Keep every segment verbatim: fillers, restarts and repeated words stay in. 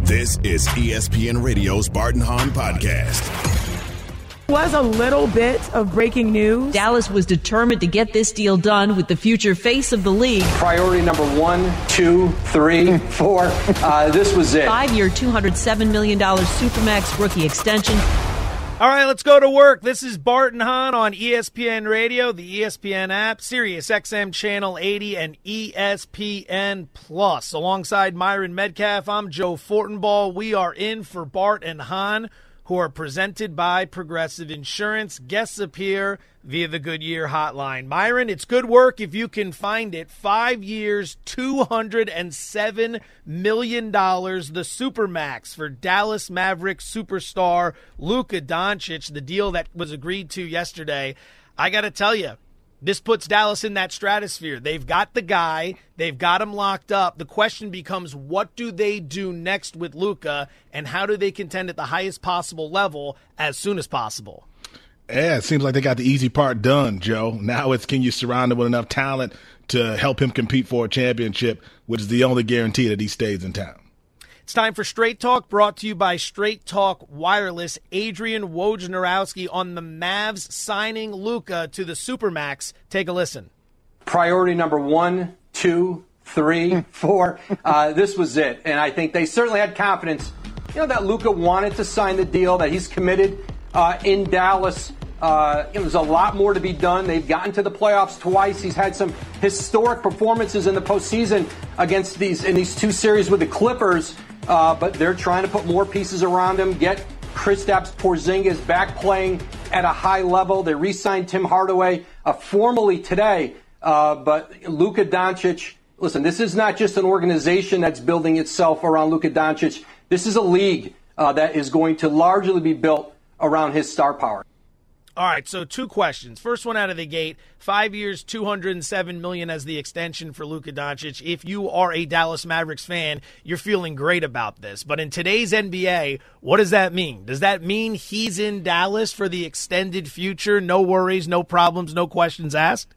This is E S P N Radio's Bart and Hahn podcast. Was a little bit of breaking news. Dallas was determined to get this deal done with the future face of the league. Priority number one, two, three, four. Uh, this was it. Five-year, two hundred seven million dollars Supermax rookie extension. All right, let's go to work. This is Bart and Hahn on E S P N Radio, the E S P N app, Sirius X M Channel eighty, and E S P N Plus. Alongside Myron Metcalf, I'm Joe Fortenbaugh. We are in for Bart and Hahn, who are presented by Progressive Insurance. Guests appear via the Goodyear hotline. Myron, it's good work if you can find it. Five years, two hundred seven million dollars, the Supermax for Dallas Mavericks superstar Luka Doncic, the deal that was agreed to yesterday. I got to tell you, this puts Dallas in that stratosphere. They've got the guy. They've got him locked up. The question becomes, what do they do next with Luka, and how do they contend at the highest possible level as soon as possible? Yeah, it seems like they got the easy part done, Joe. Now it's, can you surround him with enough talent to help him compete for a championship, which is the only guarantee that he stays in town. It's time for Straight Talk, brought to you by Straight Talk Wireless. Adrian Wojnarowski on the Mavs signing Luka to the Supermax. Take a listen. Priority number one, two, three, four. Uh, this was it. And I think they certainly had confidence, you know, that Luka wanted to sign the deal, that he's committed uh, in Dallas. Uh, you know, there's a lot more to be done. They've gotten to the playoffs twice. He's had some historic performances in the postseason against these in these two series with the Clippers. Uh, but they're trying to put more pieces around him, get Kristaps Porzingis back playing at a high level. They re-signed Tim Hardaway uh, formally today. Uh, but Luka Doncic, listen, this is not just an organization that's building itself around Luka Doncic. This is a league uh, that is going to largely be built around his star power. All right, so two questions. First one out of the gate, five years, two hundred seven million dollars as the extension for Luka Doncic. If you are a Dallas Mavericks fan, you're feeling great about this. But in today's N B A, what does that mean? Does that mean he's in Dallas for the extended future? No worries, no problems, no questions asked?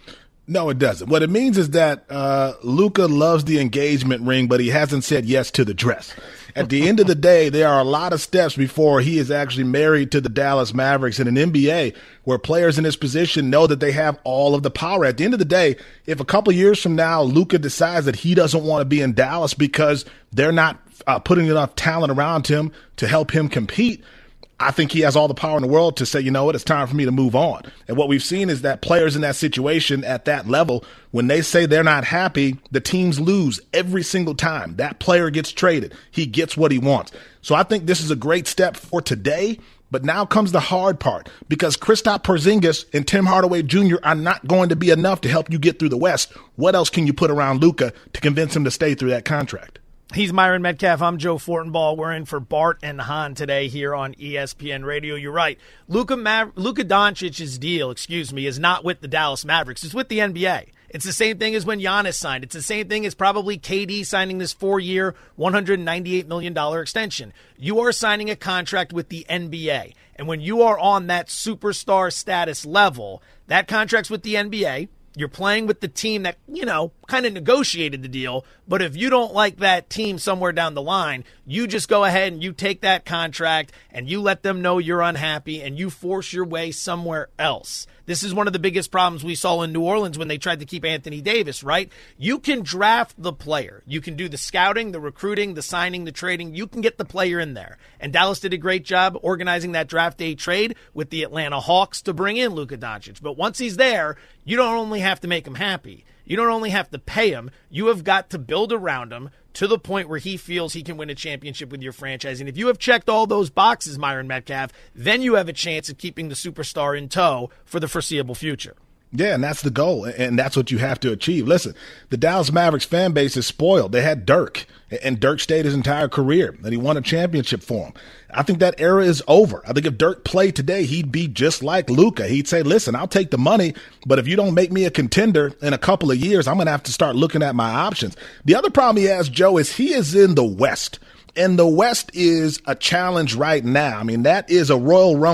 No, it doesn't. What it means is that uh, Luka loves the engagement ring, but he hasn't said yes to the dress. At the end of the day, there are a lot of steps before he is actually married to the Dallas Mavericks in an N B A where players in this position know that they have all of the power. At the end of the day, if a couple years from now, Luka decides that he doesn't want to be in Dallas because they're not uh, putting enough talent around him to help him compete, I think he has all the power in the world to say, you know what, it's time for me to move on. And what we've seen is that players in that situation at that level, when they say they're not happy, the teams lose every single time. That player gets traded. He gets what he wants. So I think this is a great step for today. But now comes the hard part, because Kristaps Porzingis and Tim Hardaway Junior are not going to be enough to help you get through the West. What else can you put around Luka to convince him to stay through that contract? He's Myron Metcalf. I'm Joe Fortenbaugh. We're in for Bart and Hahn today here on E S P N Radio. You're right. Luka Maver- Luka Doncic's deal, excuse me, is not with the Dallas Mavericks. It's with the N B A. It's the same thing as when Giannis signed. It's the same thing as probably K D signing this four-year, one hundred ninety-eight million dollars extension. You are signing a contract with the N B A. And when you are on that superstar status level, that contract's with the N B A. You're playing with the team that, you know, kind of negotiated the deal. But if you don't like that team somewhere down the line, you just go ahead and you take that contract and you let them know you're unhappy and you force your way somewhere else. This is one of the biggest problems we saw in New Orleans when they tried to keep Anthony Davis, right? You can draft the player. You can do the scouting, the recruiting, the signing, the trading. You can get the player in there. And Dallas did a great job organizing that draft day trade with the Atlanta Hawks to bring in Luka Doncic. But once he's there, you don't only have to make him happy. You don't only have to pay him. You have got to build around him to the point where he feels he can win a championship with your franchise. And if you have checked all those boxes, Myron Metcalf, then you have a chance of keeping the superstar in tow for the foreseeable future. Yeah, and that's the goal, and that's what you have to achieve. Listen, the Dallas Mavericks fan base is spoiled. They had Dirk, and Dirk stayed his entire career, and he won a championship for him. I think that era is over. I think if Dirk played today, he'd be just like Luka. He'd say, listen, I'll take the money, but if you don't make me a contender in a couple of years, I'm going to have to start looking at my options. The other problem he has, Joe, is he is in the West. And the West is a challenge right now. I mean, that is a Royal Rumble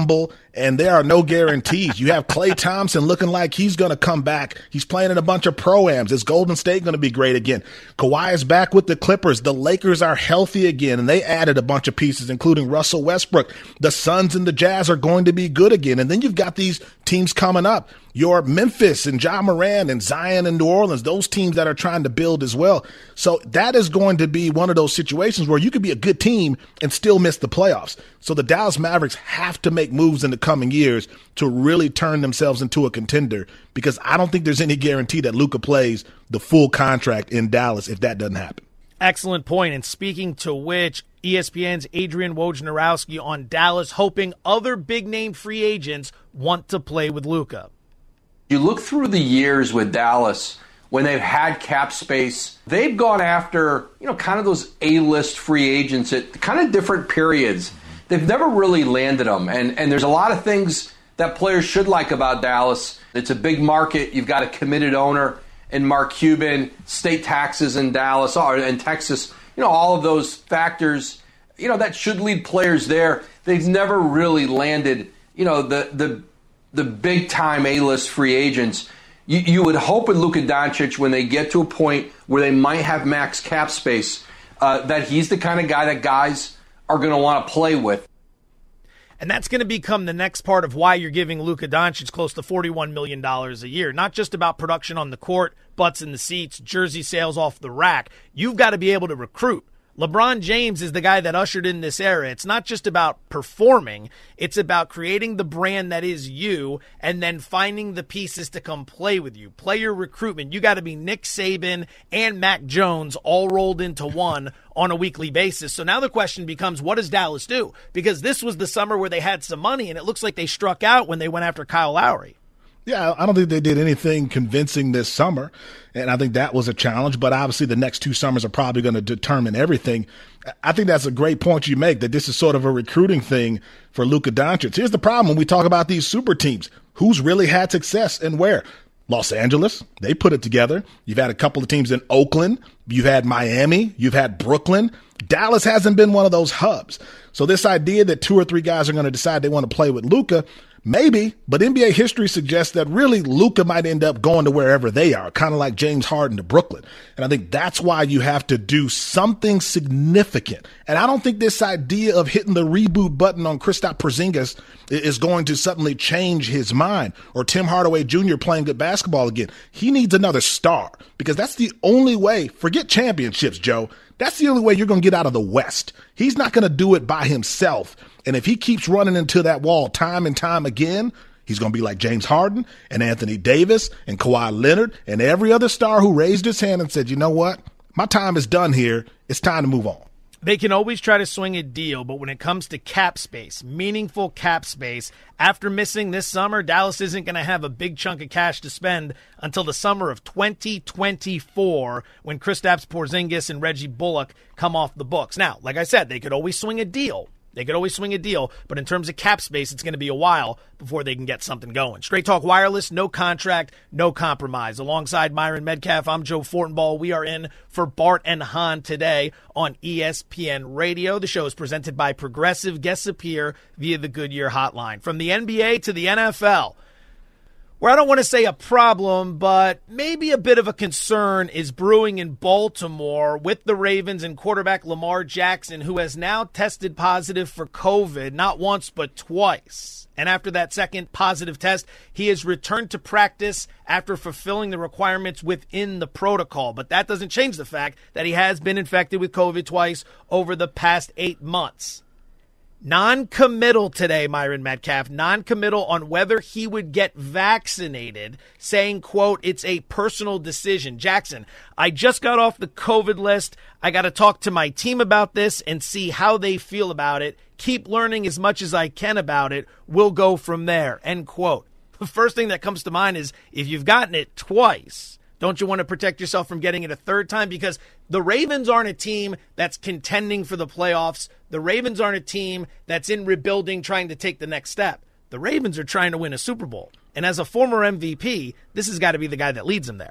and there are no guarantees. You have Klay Thompson looking like he's going to come back. He's playing in a bunch of pro-ams. Is Golden State going to be great again? Kawhi is back with the Clippers. The Lakers are healthy again, and they added a bunch of pieces, including Russell Westbrook. The Suns and the Jazz are going to be good again. And then you've got these teams coming up. Your Memphis and Ja Morant and Zion and New Orleans, those teams that are trying to build as well. So that is going to be one of those situations where you could be a good team and still miss the playoffs. So the Dallas Mavericks have to make moves in the coming years to really turn themselves into a contender, because I don't think there's any guarantee that Luka plays the full contract in Dallas if that doesn't happen. Excellent point. And speaking to which, E S P N's Adrian Wojnarowski on Dallas hoping other big-name free agents want to play with Luka. You look through the years with Dallas when they've had cap space, they've gone after, you know, kind of those A-list free agents at kind of different periods. They've never really landed them. And, and there's a lot of things that players should like about Dallas. It's a big market. You've got a committed owner in Mark Cuban, state taxes in Dallas or in Texas. You know, all of those factors, you know, that should lead players there. They've never really landed, you know, the the the big-time A-list free agents. You, you would hope with Luka Doncic, when they get to a point where they might have max cap space, uh, that he's the kind of guy that guys are going to want to play with. And that's going to become the next part of why you're giving Luka Doncic close to forty-one million dollars a year. Not just about production on the court, butts in the seats, jersey sales off the rack. You've got to be able to recruit. LeBron James is the guy that ushered in this era. It's not just about performing. It's about creating the brand that is you and then finding the pieces to come play with you. Player recruitment. You got to be Nick Saban and Mac Jones all rolled into one on a weekly basis. So now the question becomes, what does Dallas do? Because this was the summer where they had some money, and it looks like they struck out when they went after Kyle Lowry. Yeah, I don't think they did anything convincing this summer, and I think that was a challenge. But obviously the next two summers are probably going to determine everything. I think that's a great point you make, that this is sort of a recruiting thing for Luka Doncic. Here's the problem when we talk about these super teams. Who's really had success and where? Los Angeles, they put it together. You've had a couple of teams in Oakland. You've had Miami. You've had Brooklyn. Dallas hasn't been one of those hubs. So this idea that two or three guys are going to decide they want to play with Luka, maybe, but N B A history suggests that really Luka might end up going to wherever they are, kind of like James Harden to Brooklyn. And I think that's why you have to do something significant. And I don't think this idea of hitting the reboot button on Kristaps Porzingis is going to suddenly change his mind, or Tim Hardaway Junior playing good basketball again. He needs another star, because that's the only way. Forget championships, Joe. That's the only way you're going to get out of the West. He's not going to do it by himself. And if he keeps running into that wall time and time again, he's going to be like James Harden and Anthony Davis and Kawhi Leonard and every other star who raised his hand and said, you know what? My time is done here. It's time to move on. They can always try to swing a deal, but when it comes to cap space, meaningful cap space, after missing this summer, Dallas isn't going to have a big chunk of cash to spend until the summer of twenty twenty-four, when Kristaps Porzingis and Reggie Bullock come off the books. Now, like I said, they could always swing a deal. They could always swing a deal, but in terms of cap space, it's going to be a while before they can get something going. Straight Talk Wireless, no contract, no compromise. Alongside Myron Metcalf, I'm Joe Fortenbaugh. We are in for Bart and Hahn today on E S P N Radio. The show is presented by Progressive. Guests appear via the Goodyear Hotline. From the N B A to the N F L, where I don't want to say a problem, but maybe a bit of a concern is brewing in Baltimore with the Ravens and quarterback Lamar Jackson, who has now tested positive for COVID, not once but twice. And after that second positive test, he has returned to practice after fulfilling the requirements within the protocol. But that doesn't change the fact that he has been infected with COVID twice over the past eight months. Non-committal today, Myron Metcalf, non-committal on whether he would get vaccinated, saying, quote, it's a personal decision. Jackson, I just got off the COVID list. I got to talk to my team about this and see how they feel about it. Keep learning as much as I can about it. We'll go from there, end quote. The first thing that comes to mind is if you've gotten it twice, don't you want to protect yourself from getting it a third time? Because the Ravens aren't a team that's contending for the playoffs. The Ravens aren't a team that's in rebuilding, trying to take the next step. The Ravens are trying to win a Super Bowl. And as a former M V P, this has got to be the guy that leads them there.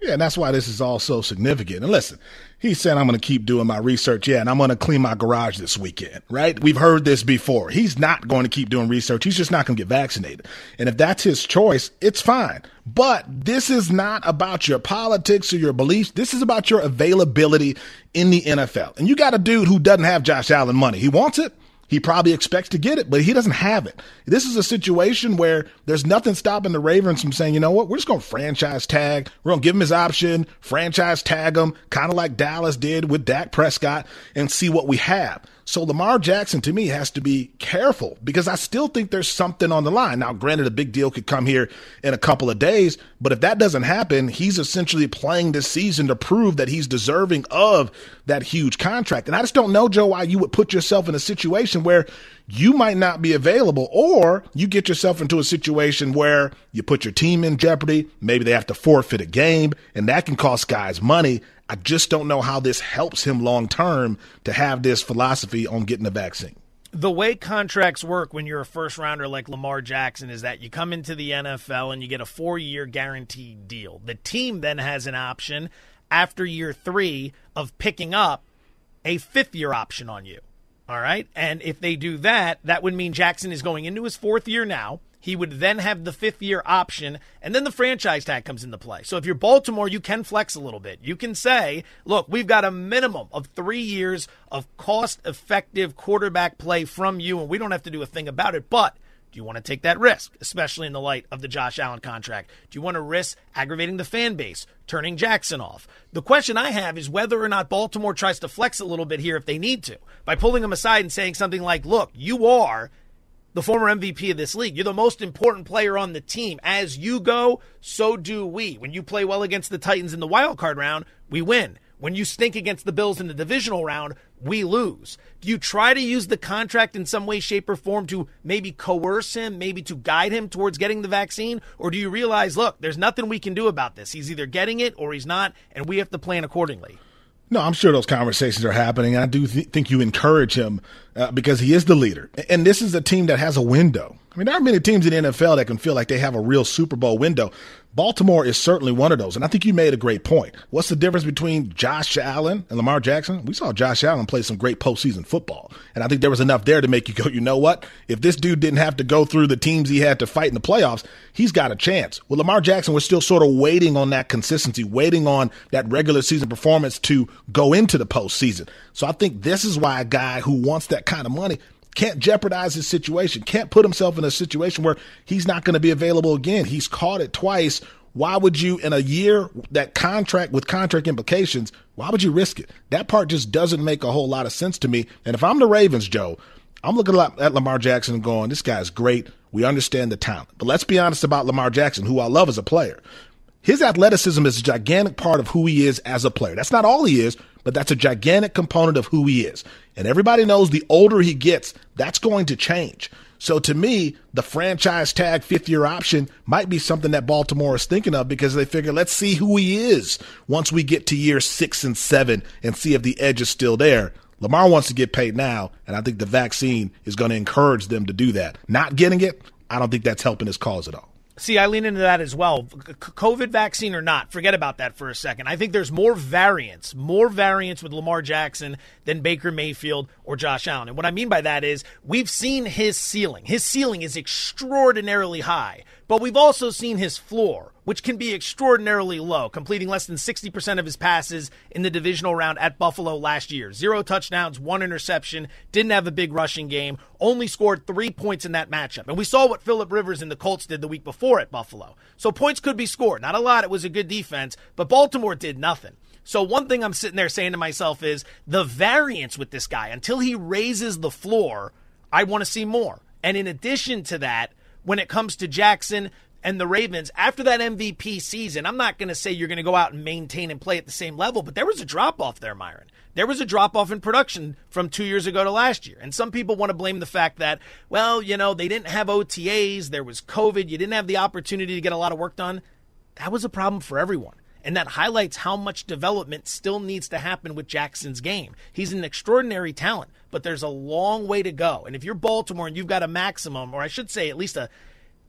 Yeah, and that's why this is all so significant. And listen, he said, I'm going to keep doing my research. Yeah, and I'm going to clean my garage this weekend, right? We've heard this before. He's not going to keep doing research. He's just not going to get vaccinated. And if that's his choice, it's fine. But this is not about your politics or your beliefs. This is about your availability in the N F L. And you got a dude who doesn't have Josh Allen money. He wants it. He probably expects to get it, but he doesn't have it. This is a situation where there's nothing stopping the Ravens from saying, you know what, we're just going to franchise tag. We're going to give him his option, franchise tag him, kind of like Dallas did with Dak Prescott, and see what we have. So Lamar Jackson, to me, has to be careful because I still think there's something on the line. Now, granted, a big deal could come here in a couple of days, but if that doesn't happen, he's essentially playing this season to prove that he's deserving of that huge contract. And I just don't know, Joe, why you would put yourself in a situation where you might not be available, or you get yourself into a situation where you put your team in jeopardy. Maybe they have to forfeit a game, and that can cost guys money. I just don't know how this helps him long term to have this philosophy on getting the vaccine. The way contracts work when you're a first rounder like Lamar Jackson is that you come into the N F L and you get a four-year guaranteed deal. The team then has an option after year three of picking up a fifth-year option on you. All right? And if they do that, that would mean Jackson is going into his fourth year now. He would then have the fifth-year option, and then the franchise tag comes into play. So if you're Baltimore, you can flex a little bit. You can say, look, we've got a minimum of three years of cost-effective quarterback play from you, and we don't have to do a thing about it. But do you want to take that risk, especially in the light of the Josh Allen contract? Do you want to risk aggravating the fan base, turning Jackson off? The question I have is whether or not Baltimore tries to flex a little bit here if they need to, by pulling him aside and saying something like, look, you are the former M V P of this league. You're the most important player on the team. As you go, so do we. When you play well against the Titans in the wild card round, we win. When you stink against the Bills in the divisional round, we lose. Do you try to use the contract in some way, shape, or form to maybe coerce him, maybe to guide him towards getting the vaccine? Or do you realize, look, there's nothing we can do about this. He's either getting it or he's not, and we have to plan accordingly? No, I'm sure those conversations are happening. I do th- think you encourage him uh, because he is the leader. And this is a team that has a window. I mean, there aren't many teams in the N F L that can feel like they have a real Super Bowl window. Baltimore is certainly one of those. And I think you made a great point. What's the difference between Josh Allen and Lamar Jackson? We saw Josh Allen play some great postseason football. And I think there was enough there to make you go, you know what? If this dude didn't have to go through the teams he had to fight in the playoffs, he's got a chance. Well, Lamar Jackson was still sort of waiting on that consistency, waiting on that regular season performance to go into the postseason. So I think this is why a guy who wants that kind of money can't jeopardize his situation, can't put himself in a situation where he's not going to be available again. He's caught it twice. Why would you, in a year, that contract with contract implications, why would you risk it? That part just doesn't make a whole lot of sense to me. And if I'm the Ravens, Joe, I'm looking at Lamar Jackson and going, this guy's great. We understand the talent. But let's be honest about Lamar Jackson, who I love as a player. His athleticism is a gigantic part of who he is as a player. That's not all he is, but that's a gigantic component of who he is. And everybody knows the older he gets, that's going to change. So to me, the franchise tag fifth-year option might be something that Baltimore is thinking of because they figure, let's see who he is once we get to year six and seven and see if the edge is still there. Lamar wants to get paid now, and I think the vaccine is going to encourage them to do that. Not getting it, I don't think that's helping his cause at all. See, I lean into that as well. COVID vaccine or not, forget about that for a second. I think there's more variance, more variance with Lamar Jackson than Baker Mayfield or Josh Allen. And what I mean by that is we've seen his ceiling. His ceiling is extraordinarily high, but we've also seen his floor, which can be extraordinarily low, completing less than sixty percent of his passes in the divisional round at Buffalo last year. Zero touchdowns, one interception, didn't have a big rushing game, only scored three points in that matchup. And we saw what Phillip Rivers and the Colts did the week before at Buffalo. So points could be scored. Not a lot. It was a good defense, but Baltimore did nothing. So one thing I'm sitting there saying to myself is the variance with this guy, until he raises the floor, I want to see more. And in addition to that, when it comes to Jackson and the Ravens, after that M V P season, I'm not going to say you're going to go out and maintain and play at the same level, but there was a drop-off there, Myron. There was a drop-off in production from two years ago to last year. And some people want to blame the fact that, well, you know, they didn't have O T As, there was COVID, you didn't have the opportunity to get a lot of work done. That was a problem for everyone. And that highlights how much development still needs to happen with Jackson's game. He's an extraordinary talent, but there's a long way to go. And if you're Baltimore and you've got a maximum, or I should say at least a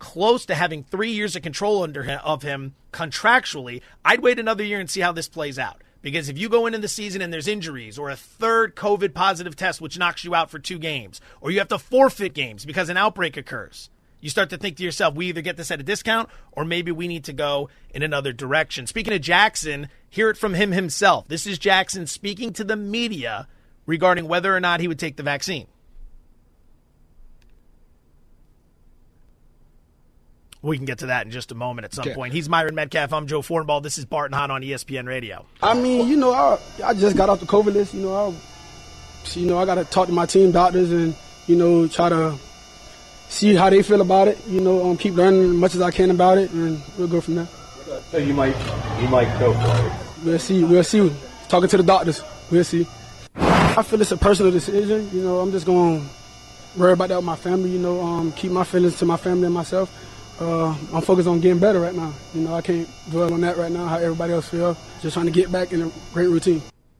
close to having three years of control under him, of him contractually, I'd wait another year and see how this plays out. Because if you go into the season and there's injuries or a third COVID positive test which knocks you out for two games, or you have to forfeit games because an outbreak occurs, you start to think to yourself, we either get this at a discount or maybe we need to go in another direction. Speaking of Jackson, hear it from him himself. This is Jackson speaking to the media regarding whether or not he would take the vaccine. We can get to that in just a moment at some okay. point. He's Myron Metcalf. I'm Joe Fortenbaugh. This is Bart and Hahn on E S P N Radio. I mean, you know, I, I just got off the COVID list. You know, I, you know, I got to talk to my team doctors and, you know, try to see how they feel about it. You know, um, keep learning as much as I can about it, and we'll go from there. So you might, you might go for it. We'll see. We'll see. Talking to the doctors. We'll see. I feel it's a personal decision. You know, I'm just going to worry about that with my family. You know, um, keep my feelings to my family and myself. Uh, I'm focused on getting better right now. You know, I can't dwell on that right now, how everybody else feels. Just trying to get back in a great routine.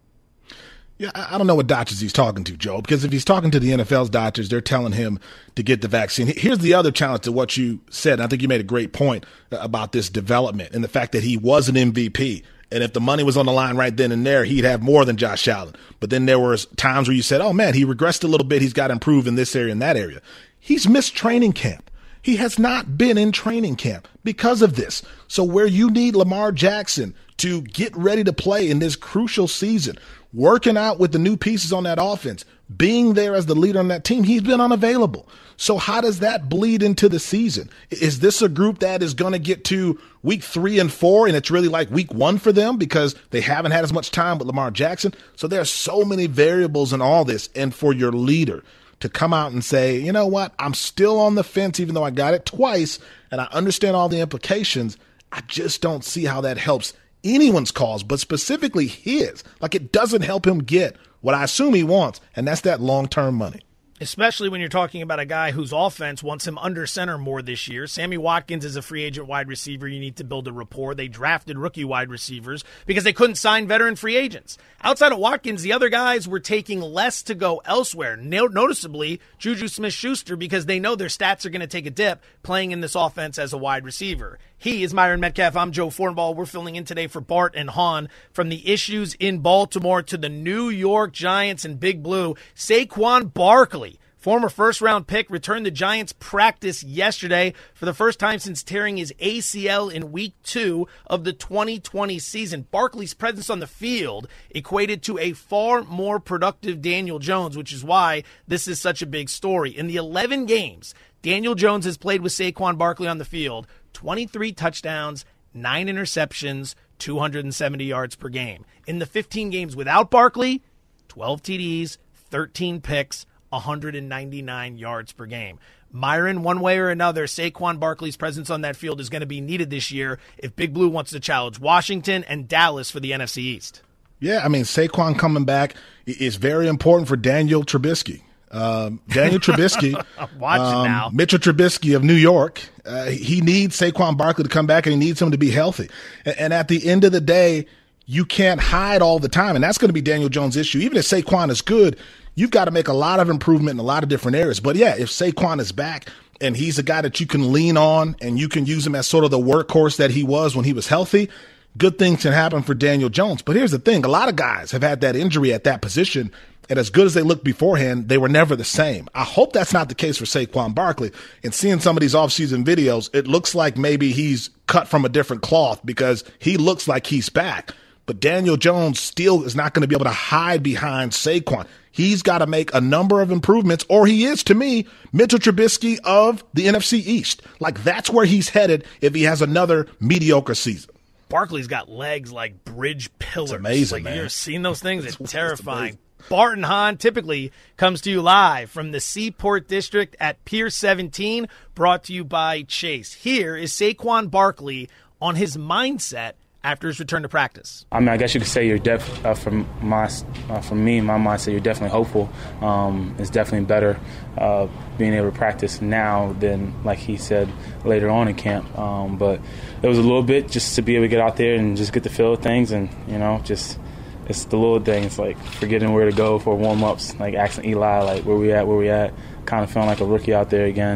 Yeah, I don't know what doctors he's talking to, Joe, because if he's talking to the N F L's doctors, they're telling him to get the vaccine. Here's the other challenge to what you said. I think you made a great point about this development and the fact that he was an M V P. And if the money was on the line right then and there, he'd have more than Josh Allen. But then there were times where you said, oh, man, he regressed a little bit. He's got to improve in this area and that area. He's missed training camp. He has not been in training camp because of this. So where you need Lamar Jackson to get ready to play in this crucial season, working out with the new pieces on that offense, being there as the leader on that team, he's been unavailable. So how does that bleed into the season? Is this a group that is going to get to week three and four and it's really like week one for them because they haven't had as much time with Lamar Jackson? So there are so many variables in all this. And for your leader to come out and say, you know what, I'm still on the fence even though I got it twice and I understand all the implications, I just don't see how that helps anyone's cause, but specifically his. Like, it doesn't help him get what I assume he wants, and that's that long-term money. Especially when you're talking about a guy whose offense wants him under center more this year. Sammy Watkins is a free agent wide receiver. You need to build a rapport. They drafted rookie wide receivers because they couldn't sign veteran free agents. Outside of Watkins, the other guys were taking less to go elsewhere, no- noticeably Juju Smith-Schuster, because they know their stats are going to take a dip playing in this offense as a wide receiver. He is Myron Metcalf. I'm Joe Fortenbaugh. We're filling in today for Bart and Hahn. From the issues in Baltimore to the New York Giants and Big Blue, Saquon Barkley, former first-round pick, returned to Giants practice yesterday for the first time since tearing his A C L in week two of the twenty twenty season. Barkley's presence on the field equated to a far more productive Daniel Jones, which is why this is such a big story. In the eleven games Daniel Jones has played with Saquon Barkley on the field, twenty-three touchdowns, nine interceptions, two hundred seventy yards per game. In the fifteen games without Barkley, twelve T Ds, thirteen picks, one hundred ninety-nine yards per game. Myron, one way or another, Saquon Barkley's presence on that field is going to be needed this year if Big Blue wants to challenge Washington and Dallas for the N F C East. Yeah, I mean, Saquon coming back is very important for Daniel Trubisky. Um, Daniel Trubisky, Watch um, it now. Mitchell Trubisky of New York, uh, he needs Saquon Barkley to come back and he needs him to be healthy. And, and at the end of the day, you can't hide all the time. And that's going to be Daniel Jones' issue. Even if Saquon is good, you've got to make a lot of improvement in a lot of different areas. But yeah, if Saquon is back and he's a guy that you can lean on and you can use him as sort of the workhorse that he was when he was healthy, good things can happen for Daniel Jones. But here's the thing. A lot of guys have had that injury at that position, and as good as they looked beforehand, they were never the same. I hope that's not the case for Saquon Barkley. And seeing some of these offseason videos, it looks like maybe he's cut from a different cloth because he looks like he's back. But Daniel Jones still is not going to be able to hide behind Saquon. He's got to make a number of improvements, or he is, to me, Mitchell Trubisky of the N F C East. Like, that's where he's headed if he has another mediocre season. Barkley's got legs like bridge pillars. It's amazing, like, man. You've ever seen those things? It's, it's terrifying. Bart and Hahn typically comes to you live from the Seaport District at Pier seventeen, brought to you by Chase. Here is Saquon Barkley on his mindset after his return to practice. I mean, I guess you could say you're def uh, from my uh, from me, my mindset, you're definitely hopeful. Um, it's definitely better uh, being able to practice now than, like he said, later on in camp. Um, but it was a little bit just to be able to get out there and just get the feel of things, and you know, just. It's the little things, like forgetting where to go for warm-ups, like asking Eli, like, where we at, where we at, kind of feeling like a rookie out there again.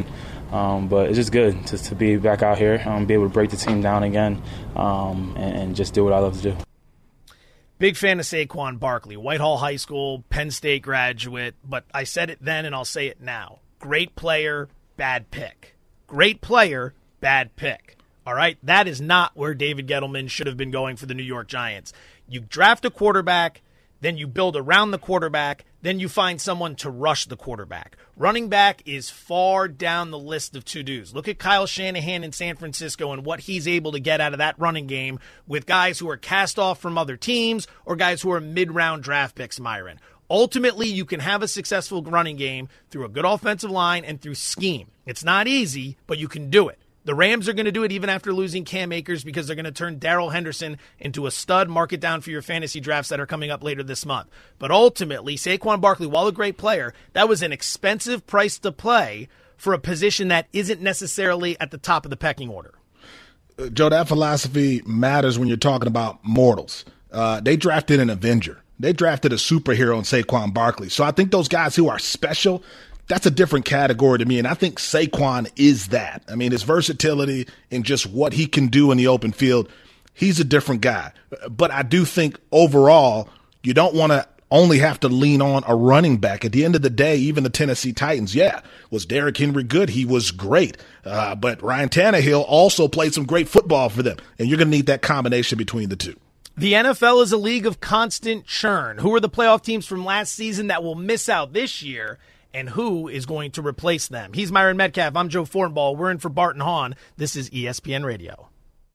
Um, but it's just good to, to be back out here, um, be able to break the team down again, um, and, and just do what I love to do. Big fan of Saquon Barkley, Whitehall High School, Penn State graduate, but I said it then and I'll say it now. Great player, bad pick. Great player, bad pick. All right? That is not where David Gettleman should have been going for the New York Giants. You draft a quarterback, then you build around the quarterback, then you find someone to rush the quarterback. Running back is far down the list of to-dos. Look at Kyle Shanahan in San Francisco and what he's able to get out of that running game with guys who are cast off from other teams or guys who are mid-round draft picks, Myron. Ultimately, you can have a successful running game through a good offensive line and through scheme. It's not easy, but you can do it. The Rams are going to do it even after losing Cam Akers because they're going to turn Darrell Henderson into a stud. Mark it down for your fantasy drafts that are coming up later this month. But ultimately, Saquon Barkley, while a great player, that was an expensive price to play for a position that isn't necessarily at the top of the pecking order. Uh, Joe, that philosophy matters when you're talking about mortals. Uh, they drafted an Avenger. They drafted a superhero in Saquon Barkley. So I think those guys who are special, that's a different category to me, and I think Saquon is that. I mean, his versatility and just what he can do in the open field, he's a different guy. But I do think overall, you don't want to only have to lean on a running back. At the end of the day, even the Tennessee Titans, yeah, was Derrick Henry good? He was great. Uh, but Ryan Tannehill also played some great football for them, and you're going to need that combination between the two. The N F L is a league of constant churn. Who are the playoff teams from last season that will miss out this year? And who is going to replace them? He's Myron Metcalf. I'm Joe Fortenbaugh. We're in for Bart and Hahn. This is E S P N Radio.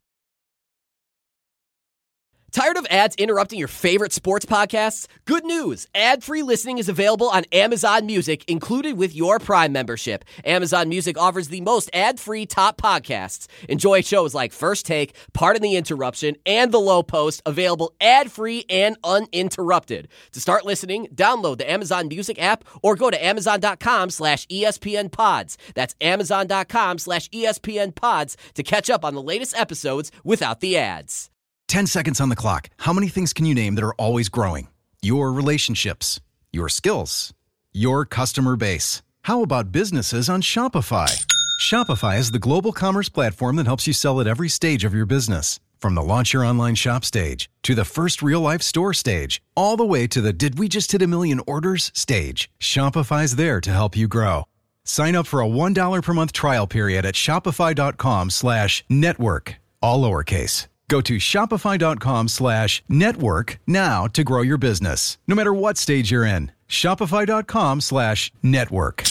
Tired of ads interrupting your favorite sports podcasts? Good news. Ad-free listening is available on Amazon Music, included with your Prime membership. Amazon Music offers the most ad-free top podcasts. Enjoy shows like First Take, Pardon the Interruption, and The Low Post, available ad-free and uninterrupted. To start listening, download the Amazon Music app or go to amazon.com slash ESPN pods. That's amazon.com slash ESPN pods to catch up on the latest episodes without the ads. ten seconds on the clock. How many things can you name that are always growing? Your relationships, your skills, your customer base. How about businesses on Shopify? Shopify is the global commerce platform that helps you sell at every stage of your business. From the launch your online shop stage to the first real-life store stage, all the way to the did we just hit a million orders stage. Shopify's there to help you grow. Sign up for a one dollar per month trial period at shopify.com slash network, all lowercase. Go to shopify.com slash network now to grow your business, no matter what stage you're in. Shopify.com slash network.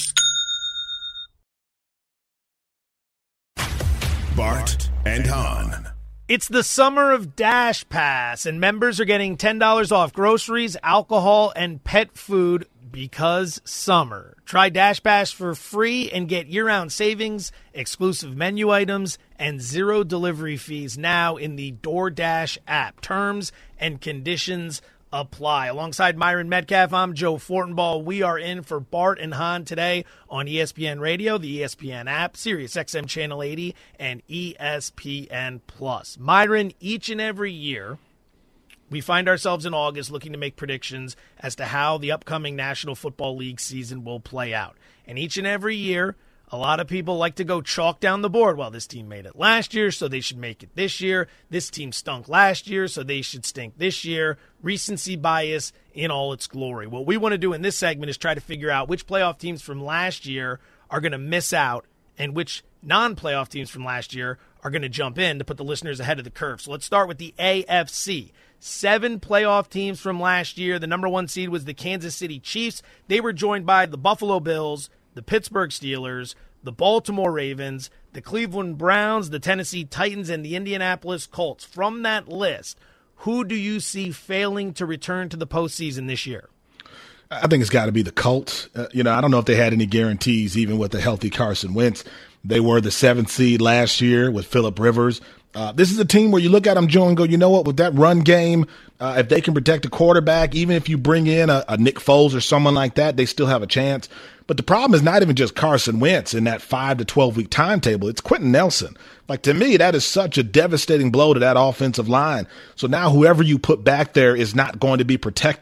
Bart and Hahn. It's the summer of Dash Pass, and members are getting ten dollars off groceries, alcohol, and pet food because summer. Try Dash Pass for free and get year-round savings, exclusive menu items, and zero delivery fees now in the DoorDash app. Terms and conditions apply. Alongside Myron Metcalf, I'm Joe Fortenbaugh. We are in for Bart and Hahn today on E S P N Radio, the E S P N app, Sirius X M Channel eighty, and E S P N Plus. Myron, each and every year, we find ourselves in August looking to make predictions as to how the upcoming National Football League season will play out. And each and every year, a lot of people like to go chalk down the board. Well, this team made it last year, so they should make it this year. This team stunk last year, so they should stink this year. Recency bias in all its glory. What we want to do in this segment is try to figure out which playoff teams from last year are going to miss out and which non-playoff teams from last year are going to jump in to put the listeners ahead of the curve. So let's start with the A F C. Seven playoff teams from last year. The number one seed was the Kansas City Chiefs. They were joined by the Buffalo Bills, the Pittsburgh Steelers, the Baltimore Ravens, the Cleveland Browns, the Tennessee Titans, and the Indianapolis Colts. From that list, who do you see failing to return to the postseason this year? I think it's got to be the Colts. Uh, you know, I don't know if they had any guarantees, even with the healthy Carson Wentz. They were the seventh seed last year with Phillip Rivers. Uh, this is a team where you look at them, Joe, and go, you know what, with that run game, uh, if they can protect the quarterback, even if you bring in a, a Nick Foles or someone like that, they still have a chance. But the problem is not even just Carson Wentz in that five to twelve week timetable. It's Quentin Nelson. Like, to me, that is such a devastating blow to that offensive line. So now whoever you put back there is not going to be protected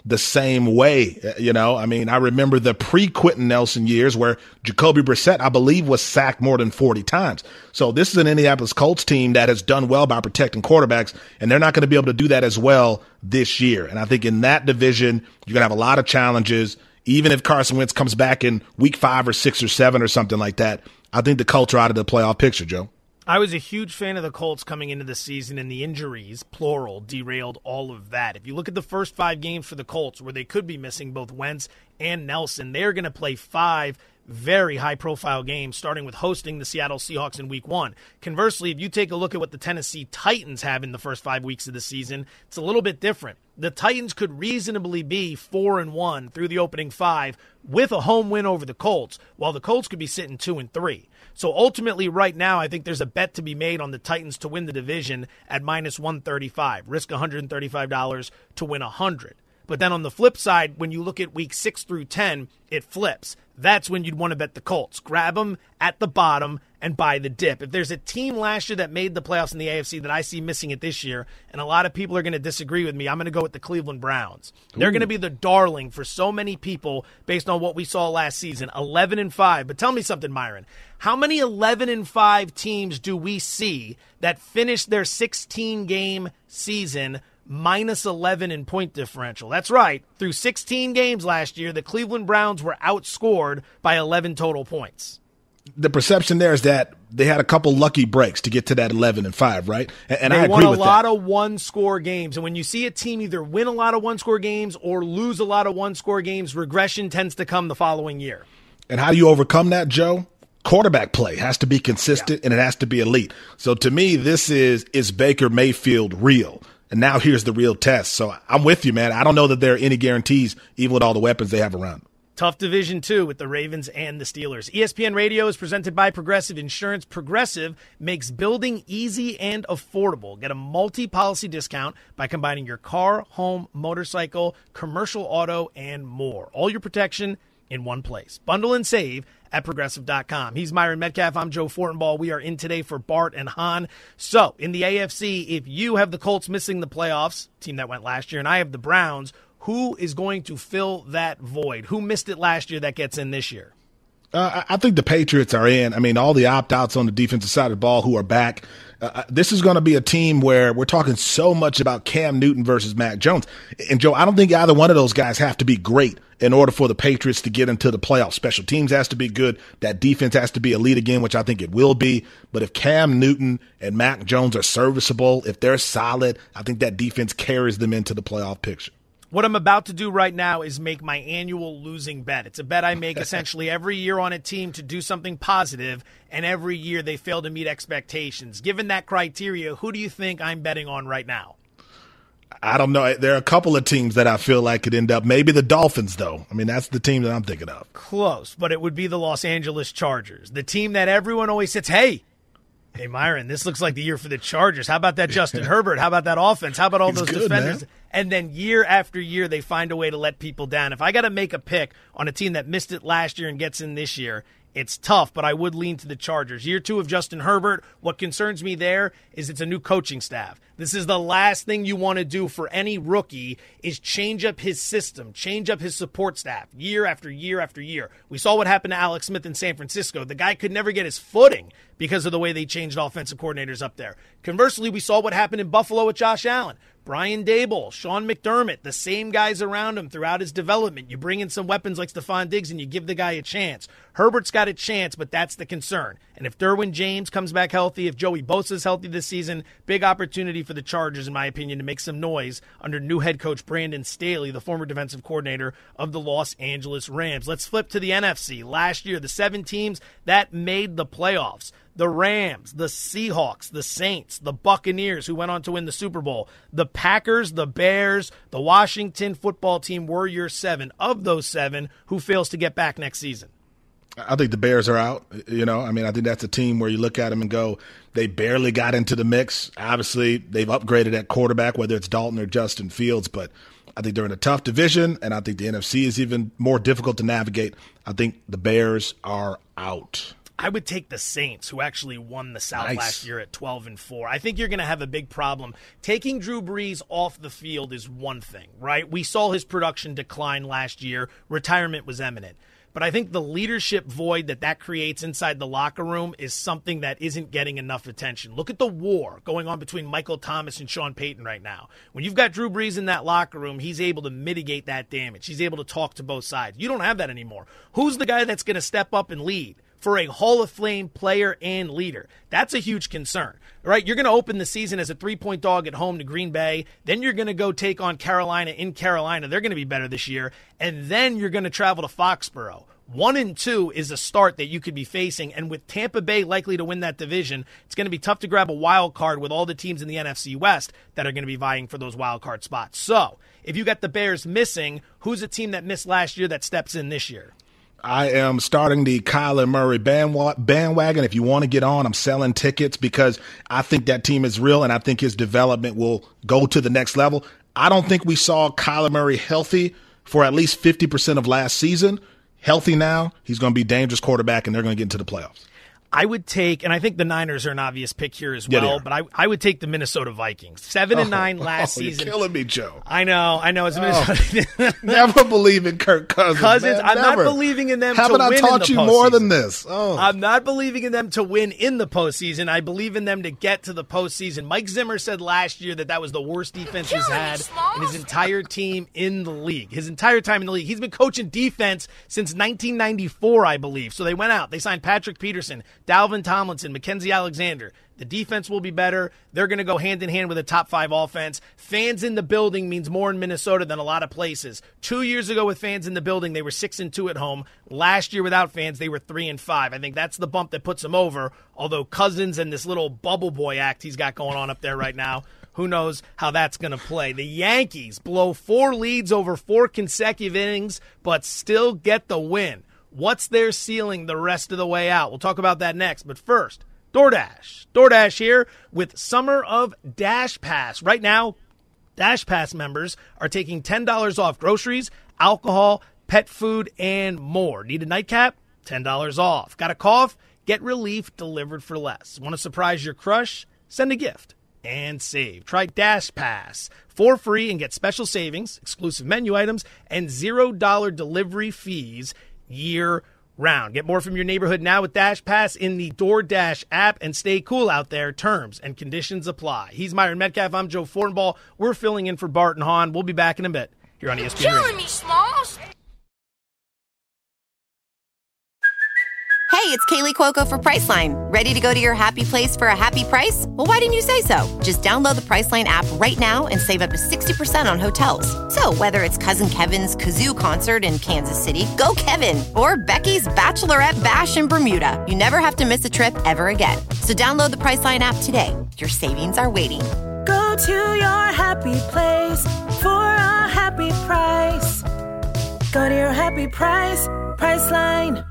the same way. You know, I mean, I remember the pre-Quentin Nelson years where Jacoby Brissett, I believe, was sacked more than forty times. So this is an Indianapolis Colts team that has done well by protecting quarterbacks, and they're not going to be able to do that as well this year. And I think in that division, you're going to have a lot of challenges. Even if Carson Wentz comes back in week five or six or seven or something like that, I think the Colts are out of the playoff picture, Joe. I was a huge fan of the Colts coming into the season, and the injuries, plural, derailed all of that. If you look at the first five games for the Colts, where they could be missing both Wentz and Nelson, they're going to play five very high-profile games, starting with hosting the Seattle Seahawks in week one. Conversely, if you take a look at what the Tennessee Titans have in the first five weeks of the season, it's a little bit different. The Titans could reasonably be four and one through the opening five with a home win over the Colts, while the Colts could be sitting two and three. So ultimately, right now, I think there's a bet to be made on the Titans to win the division at minus one thirty-five. Risk one hundred thirty-five dollars to win one hundred. But then on the flip side, when you look at week six through ten, it flips. That's when you'd want to bet the Colts. Grab them at the bottom and buy the dip. If there's a team last year that made the playoffs in the A F C that I see missing it this year, and a lot of people are going to disagree with me, I'm going to go with the Cleveland Browns. They're going to be the darling for so many people based on what we saw last season, eleven and five. But tell me something, Myron. How many eleven and five teams do we see that finished their sixteen-game season minus eleven in point differential? That's right. Through sixteen games last year, the Cleveland Browns were outscored by eleven total points. The perception there is that they had a couple lucky breaks to get to that eleven and five, right? And, and they I agree won a with lot that. of one-score games. And when you see a team either win a lot of one-score games or lose a lot of one-score games, regression tends to come the following year. And how do you overcome that, Joe? Quarterback play has to be consistent, yeah. and it has to be elite. So to me, this is, is Baker Mayfield real? And now here's the real test. So I'm with you, man. I don't know that there are any guarantees, even with all the weapons they have around. Tough division, too, with the Ravens and the Steelers. E S P N Radio is presented by Progressive Insurance. Progressive makes building easy and affordable. Get a multi-policy discount by combining your car, home, motorcycle, commercial auto, and more. All your protection in one place. Bundle and save at Progressive dot com. He's Myron Metcalf. I'm Joe Fortenbaugh. We are in today for Bart and Hahn. So, in the A F C, if you have the Colts missing the playoffs, team that went last year, and I have the Browns, who is going to fill that void? Who missed it last year that gets in this year? Uh, I think the Patriots are in. I mean, all the opt-outs on the defensive side of the ball who are back. Uh, this is going to be a team where we're talking so much about Cam Newton versus Mac Jones. And, Joe, I don't think either one of those guys have to be great in order for the Patriots to get into the playoffs. Special teams has to be good. That defense has to be elite again, which I think it will be. But if Cam Newton and Mac Jones are serviceable, if they're solid, I think that defense carries them into the playoff picture. What I'm about to do right now is make my annual losing bet. It's a bet I make essentially every year on a team to do something positive, and every year they fail to meet expectations. Given that criteria, who do you think I'm betting on right now? I don't know. There are a couple of teams that I feel like could end up. Maybe the Dolphins, though. I mean, that's the team that I'm thinking of. Close, but it would be the Los Angeles Chargers, the team that everyone always says, hey, Hey, Myron, this looks like the year for the Chargers. How about that Justin Herbert? How about that offense? How about all He's those good, defenders? Man. And then year after year, they find a way to let people down. If I got to make a pick on a team that missed it last year and gets in this year, it's tough, but I would lean to the Chargers. Year two of Justin Herbert, what concerns me there is it's a new coaching staff. This is the last thing you want to do for any rookie is change up his system, change up his support staff year after year after year. We saw what happened to Alex Smith in San Francisco. The guy could never get his footing because of the way they changed offensive coordinators up there. Conversely, we saw what happened in Buffalo with Josh Allen. Brian Daboll, Sean McDermott, the same guys around him throughout his development. You bring in some weapons like Stephon Diggs and you give the guy a chance. Herbert's got a chance, but that's the concern. And if Derwin James comes back healthy, if Joey Bosa's healthy this season, big opportunity for the Chargers, in my opinion, to make some noise under new head coach Brandon Staley, the former defensive coordinator of the Los Angeles Rams. Let's flip to the N F C. Last year, the seven teams that made the playoffs. The Rams, the Seahawks, the Saints, the Buccaneers, who went on to win the Super Bowl, the Packers, the Bears, the Washington football team were your seven. Of those seven, who fails to get back next season? I think the Bears are out. You know, I mean, I think that's a team where you look at them and go, they barely got into the mix. Obviously, they've upgraded at quarterback, whether it's Dalton or Justin Fields, but I think they're in a tough division, and I think the N F C is even more difficult to navigate. I think the Bears are out. I would take the Saints, who actually won the South Nice. last year at twelve and four. I think you're going to have a big problem. Taking Drew Brees off the field is one thing, right? We saw his production decline last year. Retirement was imminent. But I think the leadership void that that creates inside the locker room is something that isn't getting enough attention. Look at the war going on between Michael Thomas and Sean Payton right now. When you've got Drew Brees in that locker room, he's able to mitigate that damage. He's able to talk to both sides. You don't have that anymore. Who's the guy that's going to step up and lead for a Hall of Fame player and leader? That's a huge concern, right? You're going to open the season as a three-point dog at home to Green Bay. Then you're going to go take on Carolina in Carolina. They're going to be better this year. And then you're going to travel to Foxborough. One and two is a start that you could be facing. And with Tampa Bay likely to win that division, it's going to be tough to grab a wild card with all the teams in the N F C West that are going to be vying for those wild card spots. So if you got the Bears missing, who's a team that missed last year that steps in this year? I am starting the Kyler Murray bandwagon. If you want to get on, I'm selling tickets because I think that team is real and I think his development will go to the next level. I don't think we saw Kyler Murray healthy for at least fifty percent of last season. Healthy now, he's going to be a dangerous quarterback and they're going to get into the playoffs. I would take, and I think the Niners are an obvious pick here as Yeah, they well, are. but I, I would take the Minnesota Vikings. Seven and Oh, nine last oh, you're season. killing me, Joe. I know, I know. It's Minnesota. Oh, never believe in Kirk Cousins. Cousins, man, I'm never. not believing in them Haven't to I win taught in the you more postseason. than this? Oh. I'm not believing in them to win in the postseason. I believe in them to get to the postseason. Mike Zimmer said last year that that was the worst defense he's had in his entire team in the league. His entire time in the league. He's been coaching defense since nineteen ninety-four, I believe. So they went out. They signed Patrick Peterson, Dalvin Tomlinson, Mackenzie Alexander. The defense will be better. They're going to go hand in hand with a top five offense. Fans in the building means more in Minnesota than a lot of places. Two years ago with fans in the building, they were six and two at home. Last year without fans, they were three and five. I think that's the bump that puts them over. Although Cousins and this little bubble boy act he's got going on up there right now, who knows how that's going to play. The Yankees blow four leads over four consecutive innings, but still get the win. What's their ceiling the rest of the way out? We'll talk about that next. But first, DoorDash. DoorDash here with Summer of Dash Pass. Right now, Dash Pass members are taking ten dollars off groceries, alcohol, pet food, and more. Need a nightcap? ten dollars off. Got a cough? Get relief delivered for less. Want to surprise your crush? Send a gift and save. Try Dash Pass for free and get special savings, exclusive menu items, and zero dollars delivery fees year round. Get more from your neighborhood now with Dash Pass in the DoorDash app and stay cool out there. Terms and conditions apply. He's Myron Metcalf. I'm Joe Fortenbaugh. We're filling in for Bart and Hahn. We'll be back in a bit here on E S P N Radio. Killing me, Smalls. Hey, it's Kaylee Cuoco for Priceline. Ready to go to your happy place for a happy price? Well, why didn't you say so? Just download the Priceline app right now and save up to sixty percent on hotels. So whether it's Cousin Kevin's Kazoo Concert in Kansas City, go Kevin, or Becky's Bachelorette Bash in Bermuda, you never have to miss a trip ever again. So download the Priceline app today. Your savings are waiting. Go to your happy place for a happy price. Go to your happy price, Priceline.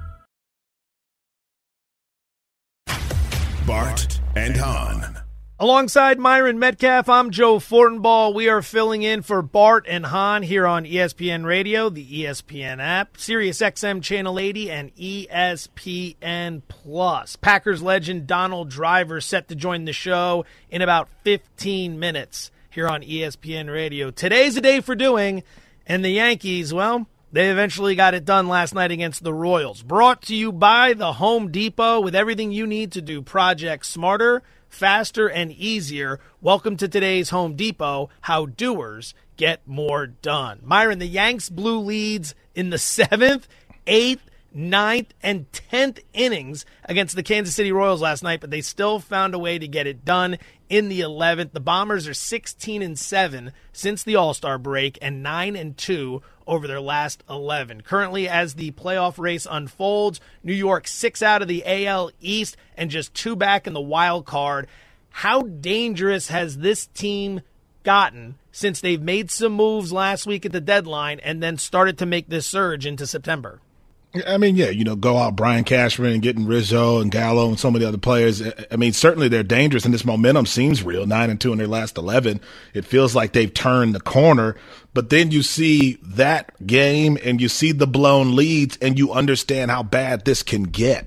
Bart and Hahn. Alongside Myron Metcalf, I'm Joe Fortenbaugh. We are filling in for Bart and Hahn here on E S P N Radio, the E S P N app, Sirius X M Channel eighty, and E S P N Plus. Packers legend Donald Driver set to join the show in about fifteen minutes here on E S P N Radio. Today's a day for doing, and the Yankees, well, they eventually got it done last night against the Royals. Brought to you by the Home Depot with everything you need to do projects smarter, faster, and easier. Welcome to today's Home Depot, how doers get more done. Myron, the Yanks blew leads in the seventh, eighth, ninth, and tenth innings against the Kansas City Royals last night, but they still found a way to get it done in the eleventh. The Bombers are sixteen and seven since the All-Star break and nine and two over their last eleven. Currently, as the playoff race unfolds, New York six out of the A L East and just two back in the wild card. How dangerous has this team gotten since they've made some moves last week at the deadline and then started to make this surge into September? I mean, yeah, you know, go out Brian Cashman and getting Rizzo and Gallo and some of the other players. I mean, certainly they're dangerous, and this momentum seems real. Nine and two in their last eleven. It feels like they've turned the corner. But then you see that game and you see the blown leads and you understand how bad this can get.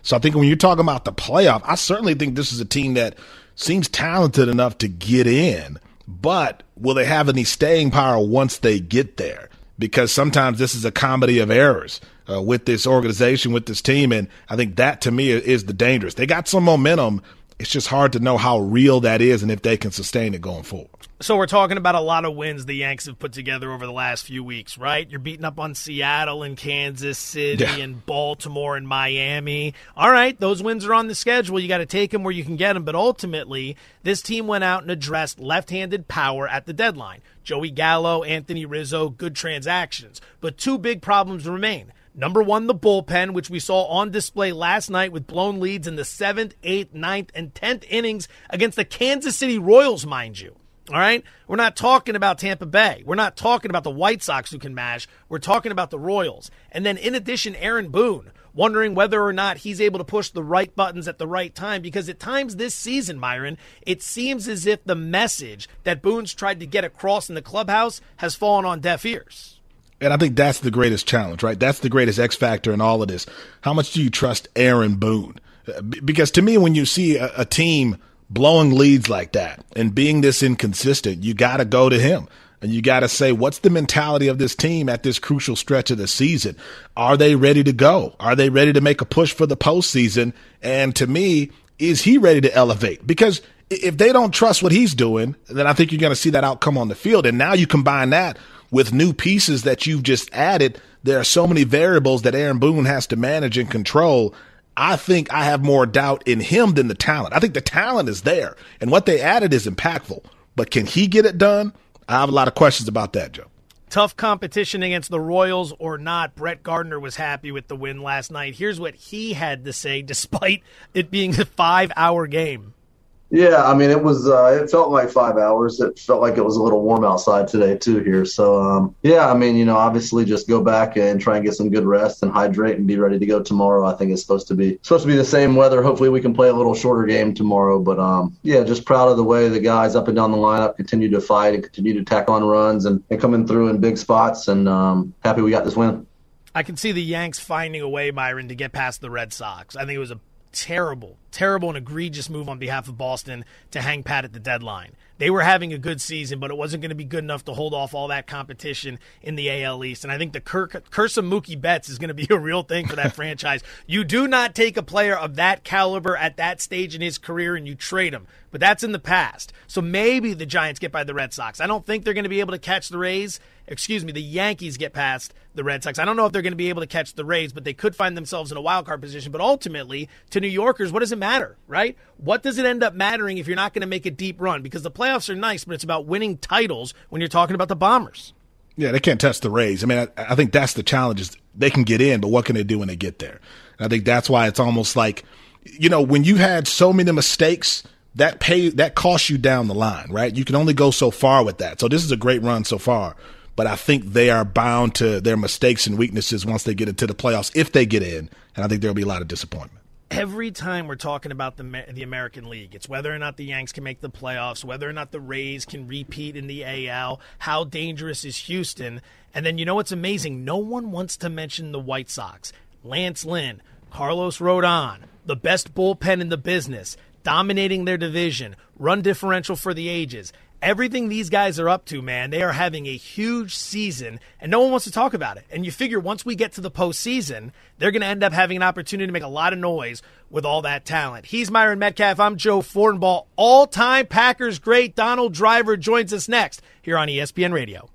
So I think when you're talking about the playoff, I certainly think this is a team that seems talented enough to get in, but will they have any staying power once they get there? Because sometimes this is a comedy of errors uh, with this organization, with this team, and I think that to me is the dangerous. They got some momentum. It's just hard to know how real that is and if they can sustain it going forward. So we're talking about a lot of wins the Yanks have put together over the last few weeks, right? You're beating up on Seattle and Kansas City yeah. and Baltimore and Miami. All right, those wins are on the schedule. You got to take them where you can get them. But ultimately, this team went out and addressed left-handed power at the deadline. Joey Gallo, Anthony Rizzo, good transactions. But two big problems remain. Number one, the bullpen, which we saw on display last night with blown leads in the seventh, eighth, ninth, and tenth innings against the Kansas City Royals, mind you. All right? We're not talking about Tampa Bay. We're not talking about the White Sox who can mash. We're talking about the Royals. And then in addition, Aaron Boone, wondering whether or not he's able to push the right buttons at the right time, because at times this season, Myron, it seems as if the message that Boone's tried to get across in the clubhouse has fallen on deaf ears. And I think that's the greatest challenge, right? That's the greatest X factor in all of this. How much do you trust Aaron Boone? Because to me, when you see a, a team blowing leads like that and being this inconsistent, you got to go to him. And you got to say, what's the mentality of this team at this crucial stretch of the season? Are they ready to go? Are they ready to make a push for the postseason? And to me, is he ready to elevate? Because if they don't trust what he's doing, then I think you're going to see that outcome on the field. And now you combine that with new pieces that you've just added. There are so many variables that Aaron Boone has to manage and control. I think I have more doubt in him than the talent. I think the talent is there, and what they added is impactful. But can he get it done? I have a lot of questions about that, Joe. Tough competition against the Royals or not, Brett Gardner was happy with the win last night. Here's what he had to say, despite it being a five-hour game. Yeah, I mean, it was. Uh, it felt like five hours. It felt like it was a little warm outside today too here. So, um, yeah, I mean, you know, obviously, just go back and try and get some good rest and hydrate and be ready to go tomorrow. I think it's supposed to be supposed to be the same weather. Hopefully, we can play a little shorter game tomorrow. But um, yeah, just proud of the way the guys up and down the lineup continue to fight and continue to tack on runs and, and coming through in big spots. And um, happy we got this win. I can see the Yanks finding a way, Myron, to get past the Red Sox. I think it was a terrible, terrible and egregious move on behalf of Boston to hang pat at the deadline. They were having a good season, but it wasn't going to be good enough to hold off all that competition in the A L East. And I think the cur- curse of Mookie Betts is going to be a real thing for that franchise. You do not take a player of that caliber at that stage in his career and you trade him. But that's in the past. So maybe the Giants get by the Red Sox. I don't think they're going to be able to catch the Rays. Excuse me, the Yankees get past the Red Sox. I don't know if they're going to be able to catch the Rays, but they could find themselves in a wild card position. But ultimately, to New Yorkers, what does it matter, right? What does it end up mattering if you're not going to make a deep run? Because the playoffs are nice, but it's about winning titles when you're talking about the Bombers. Yeah, they can't touch the Rays. I mean, I, I think that's the challenge is they can get in, but what can they do when they get there? And I think that's why it's almost like, you know, when you had so many mistakes, that pay that costs you down the line, right? You can only go so far with that. So this is a great run so far, but I think they are bound to their mistakes and weaknesses once they get into the playoffs, if they get in, and I think there'll be a lot of disappointment. Every time we're talking about the the American League, it's whether or not the Yanks can make the playoffs, whether or not the Rays can repeat in the A L, how dangerous is Houston, and then you know what's amazing? No one wants to mention the White Sox. Lance Lynn, Carlos Rodon, the best bullpen in the business, dominating their division, run differential for the ages. Everything these guys are up to, man, they are having a huge season, and no one wants to talk about it. And you figure once we get to the postseason, they're going to end up having an opportunity to make a lot of noise with all that talent. He's Myron Metcalf. I'm Joe Fortenbaugh. All-time Packers great Donald Driver joins us next here on E S P N Radio.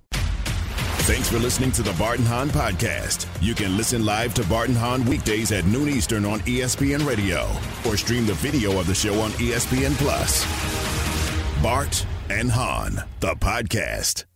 Thanks for listening to the Bart and Hahn Podcast. You can listen live to Bart and Hahn weekdays at noon Eastern on E S P N Radio or stream the video of the show on E S P N Plus. Bart and Hahn, the podcast.